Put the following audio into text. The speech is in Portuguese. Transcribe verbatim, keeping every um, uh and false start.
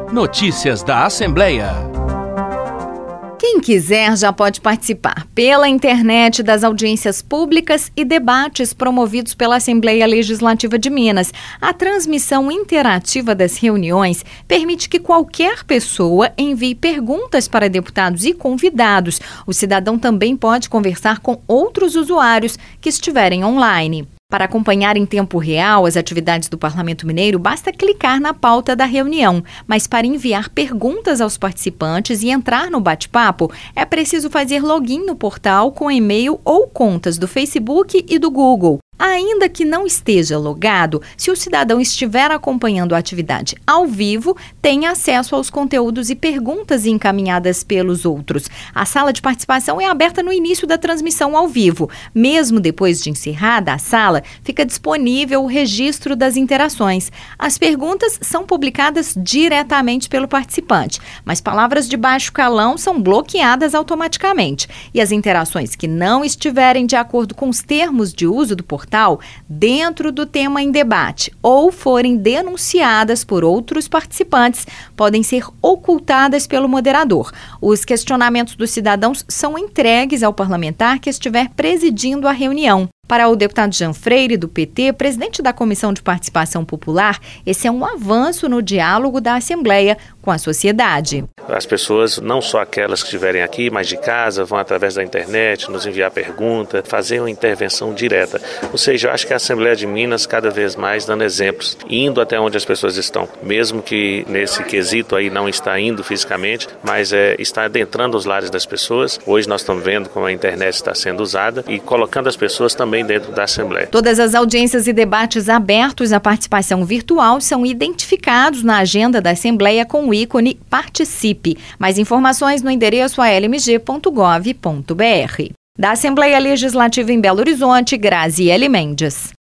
Notícias da Assembleia. Quem quiser já pode participar pela internet das audiências públicas e debates promovidos pela Assembleia Legislativa de Minas. A transmissão interativa das reuniões permite que qualquer pessoa envie perguntas para deputados e convidados. O cidadão também pode conversar com outros usuários que estiverem online. Para acompanhar em tempo real as atividades do Parlamento Mineiro, basta clicar na pauta da reunião. Mas para enviar perguntas aos participantes e entrar no bate-papo, é preciso fazer login no portal com e-mail ou contas do Facebook e do Google. Ainda que não esteja logado, se o cidadão estiver acompanhando a atividade ao vivo, tem acesso aos conteúdos e perguntas encaminhadas pelos outros. A sala de participação é aberta no início da transmissão ao vivo. Mesmo depois de encerrada a sala, fica disponível o registro das interações. As perguntas são publicadas diretamente pelo participante, mas palavras de baixo calão são bloqueadas automaticamente. E as interações que não estiverem de acordo com os termos de uso do portal dentro do tema em debate ou forem denunciadas por outros participantes, podem ser ocultadas pelo moderador. Os questionamentos dos cidadãos são entregues ao parlamentar que estiver presidindo a reunião. Para o deputado Jean Freire, do P T, presidente da Comissão de Participação Popular, esse é um avanço no diálogo da Assembleia com a sociedade. As pessoas, não só aquelas que estiverem aqui, mas de casa, vão através da internet nos enviar pergunta, fazer uma intervenção direta. Ou seja, eu acho que a Assembleia de Minas, cada vez mais, dando exemplos, indo até onde as pessoas estão. Mesmo que nesse quesito aí não está indo fisicamente, mas é, está adentrando os lares das pessoas. Hoje nós estamos vendo como a internet está sendo usada e colocando as pessoas também dentro da Assembleia. Todas as audiências e debates abertos à participação virtual são identificados na agenda da Assembleia com o ícone Participe. Mais informações no endereço a l m g ponto gov ponto b r. Da Assembleia Legislativa em Belo Horizonte, Graziele Mendes.